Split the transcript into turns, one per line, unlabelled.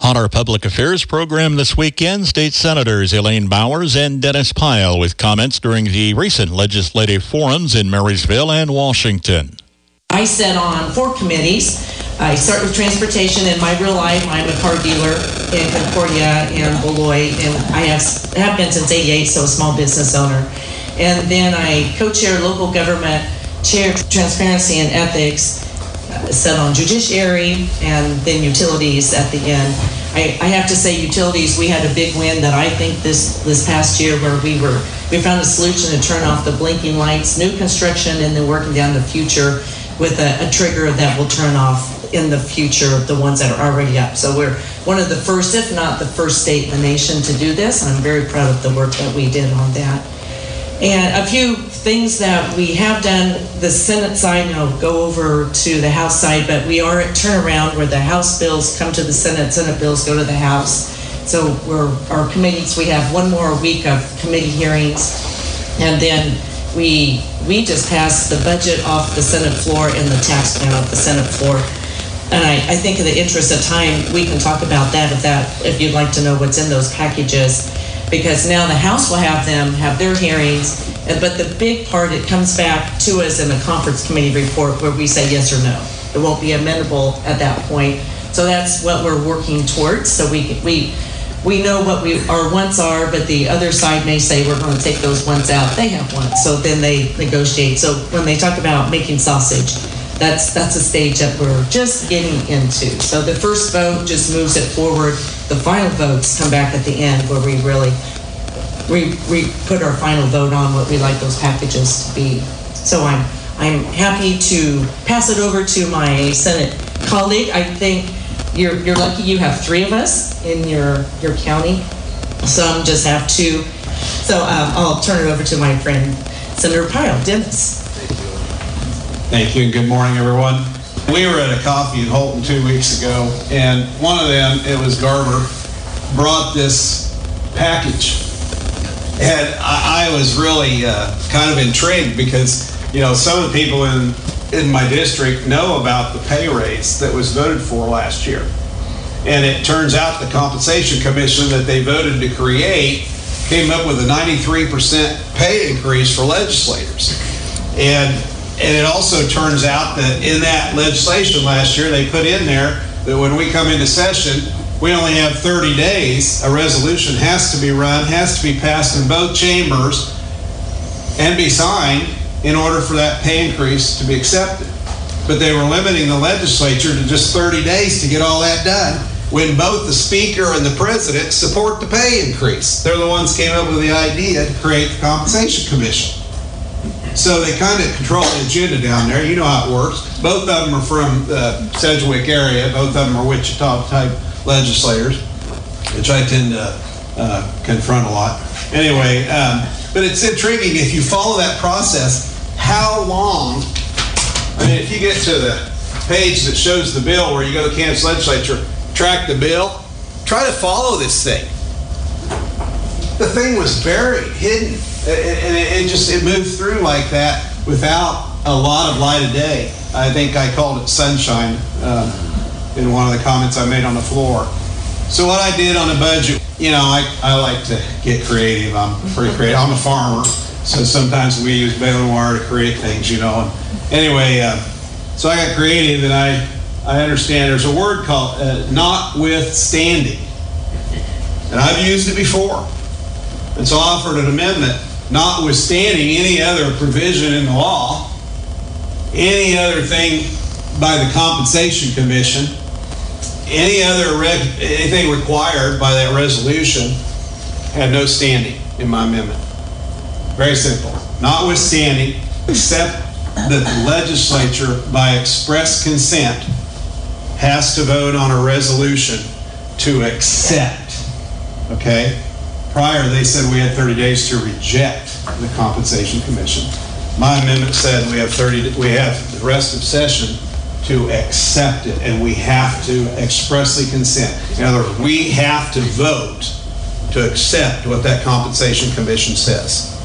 On our public affairs program this weekend, State Senators Elaine Bowers and Dennis Pyle with comments during the recent legislative forums in Marysville and Washington.
I sit on 4 committees. I start with transportation. In my real life, I'm a car dealer in Concordia and Beloit, and I have been since '88, so a small business owner. And then I co-chair local government, chair transparency and ethics, sit on judiciary, and then utilities at the end. I have to say, utilities, we had a big win that I think this past year where we found a solution to turn off the blinking lights, new construction, and then working down the future with a trigger that will turn off in the future the ones that are already up. So we're one of the first, if not the first state in the nation to do this. And I'm very proud of the work that we did on that. And a few things that we have done, the Senate side, go over to the House side, but we are at turnaround where the House bills come to the Senate, Senate bills go to the House. So our committees, we have one more week of committee hearings, and then we just passed the budget off the Senate floor and the tax plan off the Senate floor. And I think in the interest of time, we can talk about that if you'd like to know what's in those packages. Because now the House will have their hearings, but the big part, it comes back to us in a conference committee report where we say yes or no. It won't be amendable at that point. So that's what we're working towards. So we know what our wants are, but the other side may say we're going to take those ones out. They have wants, so then they negotiate. So when they talk about making sausage, that's a stage that we're just getting into. So the first vote just moves it forward. The final votes come back at the end where we really put our final vote on what we like those packages to be. So I'm happy to pass it over to my Senate colleague. I think you're lucky you have 3 of us in your county. Some just have 2. So I'll turn it over to my friend Senator Pyle. Dennis.
Thank you, and good morning, everyone. We were at a coffee in Holton 2 weeks ago, and one of them, it was Garber, brought this package. And I was really kind of intrigued because, some of the people in my district know about the pay raise that was voted for last year. And it turns out the Compensation Commission that they voted to create came up with a 93% pay increase for legislators. And it also turns out that in that legislation last year, they put in there that when we come into session, we only have 30 days. A resolution has to be run, has to be passed in both chambers, and be signed in order for that pay increase to be accepted. But they were limiting the legislature to just 30 days to get all that done when both the Speaker and the President support the pay increase. They're the ones who came up with the idea to create the Compensation Commission. So they kind of control the agenda down there. You know how it works. Both of them are from the Sedgwick area. Both of them are Wichita-type legislators, which I tend to confront a lot. Anyway, but it's intriguing if you follow that process, how long, if you get to the page that shows the bill where you go to Kansas legislature, track the bill, try to follow this thing. The thing was buried, hidden, and it moved through like that without a lot of light of day. I think I called it sunshine in one of the comments I made on the floor. So what I did on the budget, I like to get creative. I'm pretty creative. I'm a farmer, so sometimes we use baling wire to create things, And anyway, so I got creative, and I understand there's a word called notwithstanding, and I've used it before. And so I offered an amendment, notwithstanding any other provision in the law, any other thing by the Compensation Commission, anything required by that resolution had no standing in my amendment. Very simple. Notwithstanding, except that the legislature, by express consent, has to vote on a resolution to accept. Okay? Prior, they said we had 30 days to reject the Compensation Commission. My amendment said we have the rest of session to accept it, and we have to expressly consent. In other words, we have to vote to accept what that Compensation Commission says.